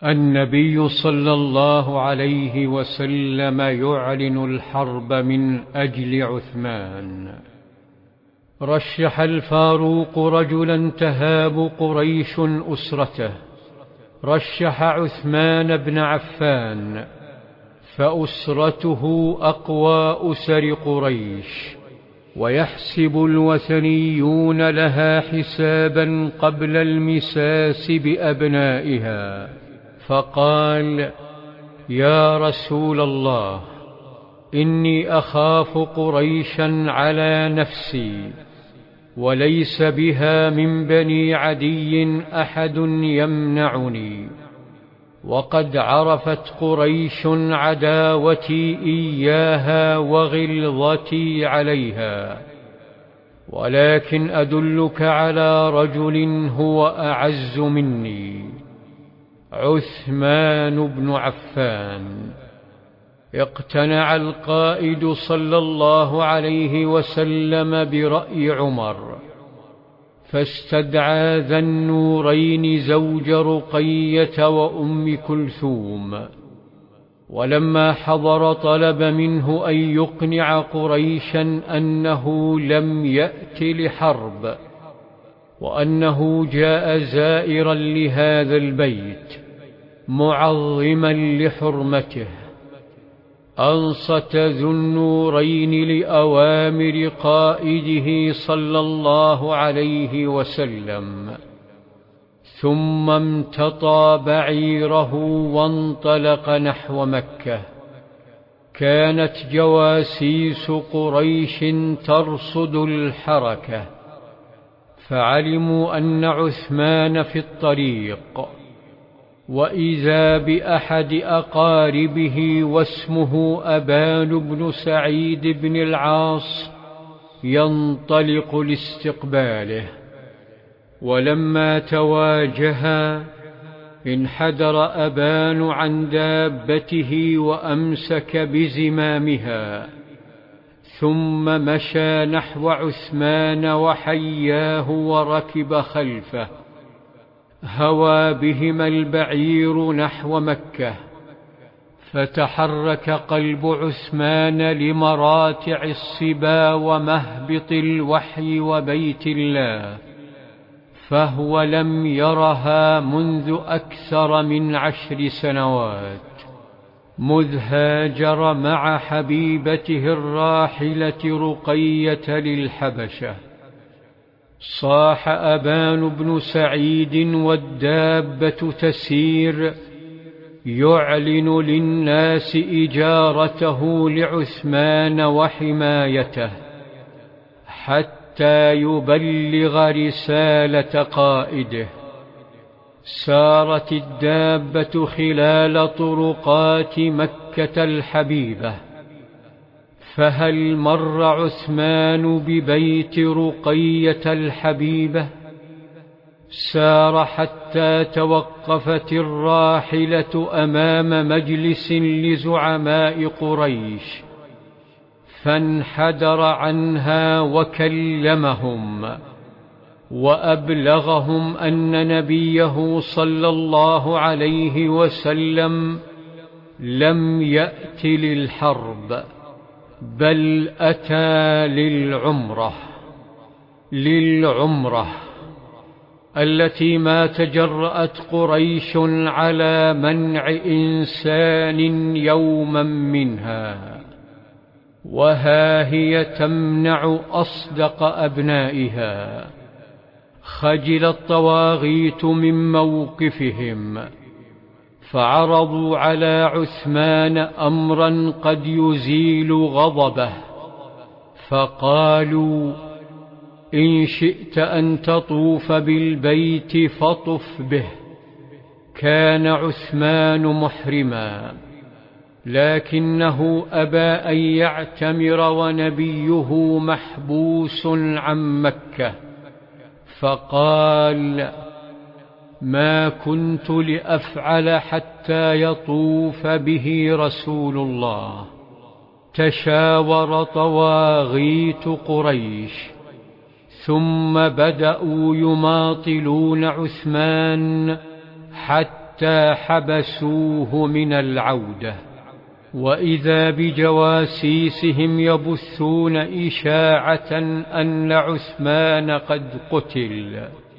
النبي صلى الله عليه وسلم يعلن الحرب من أجل عثمان. رشح الفاروق رجلا تهاب قريش أسرته، رشح عثمان بن عفان، فأسرته أقوى أسر قريش، ويحسب الوثنيون لها حسابا قبل المساس بأبنائها، فقال: يا رسول الله، إني أخاف قريشا على نفسي، وليس بها من بني عدي أحد يمنعني، وقد عرفت قريش عداوتي إياها وغلظتي عليها، ولكن أدلك على رجل هو أعز مني، عثمان بن عفان. اقتنع القائد صلى الله عليه وسلم برأي عمر، فاستدعى ذا النورين زوج رقية وأم كلثوم، ولما حضر طلب منه أن يقنع قريشا أنه لم يأت لحرب، وأنه جاء زائرا لهذا البيت معظما لحرمته. أنصت ذو النورين لأوامر قائده صلى الله عليه وسلم، ثم امتطى بعيره وانطلق نحو مكة. كانت جواسيس قريش ترصد الحركة، فعلموا أن عثمان في الطريق، وإذا بأحد أقاربه واسمه أبان بن سعيد بن العاص ينطلق لاستقباله. ولما تواجها انحدر أبان عن دابته وأمسك بزمامها، ثم مشى نحو عثمان وحياه وركب خلفه. هوى بهما البعير نحو مكة، فتحرك قلب عثمان لمراتع الصبا ومهبط الوحي وبيت الله، فهو لم يرها منذ أكثر من 10 سنوات، مذ هاجر مع حبيبته الراحلة رقية للحبشة. صاح أبان بن سعيد والدابة تسير، يعلن للناس إجارته لعثمان وحمايته، حتى يبلغ رسالة قائده. سارت الدابة خلال طرقات مكة الحبيبة، فهل مر عثمان ببيت رقية الحبيبة؟ سار حتى توقفت الراحلة أمام مجلس لزعماء قريش، فانحدر عنها وكلمهم، وأبلغهم أن نبيه صلى الله عليه وسلم لم يأت للحرب، بل أتى للعمرة التي ما تجرأت قريش على منع إنسان يوما منها، وها هي تمنع أصدق أبنائها. خجل الطواغيت من موقفهم، فعرضوا على عثمان أمرا قد يزيل غضبه، فقالوا: إن شئت أن تطوف بالبيت فطف به. كان عثمان محرما، لكنه أبى أن يعتمر ونبيه محبوس عن مكة، فقال: ما كنت لأفعل حتى يطوف به رسول الله. تشاور طواغيت قريش، ثم بدأوا يماطلون عثمان حتى حتى حبسوه من العودة. وإذا بجواسيسهم يبثون إشاعة أن عثمان قد قتل،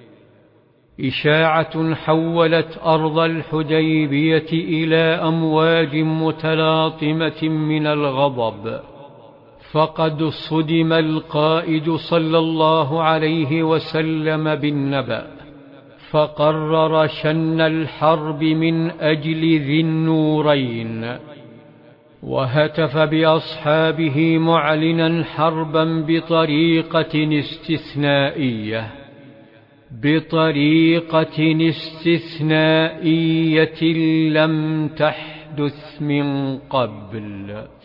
إشاعة حولت أرض الحديبية إلى أمواج متلاطمة من الغضب. فقد صدم القائد صلى الله عليه وسلم بالنبأ، فقرر شن الحرب من أجل ذي النورين، وهتف بأصحابه معلنا حربا بطريقة استثنائية لم تحدث من قبل.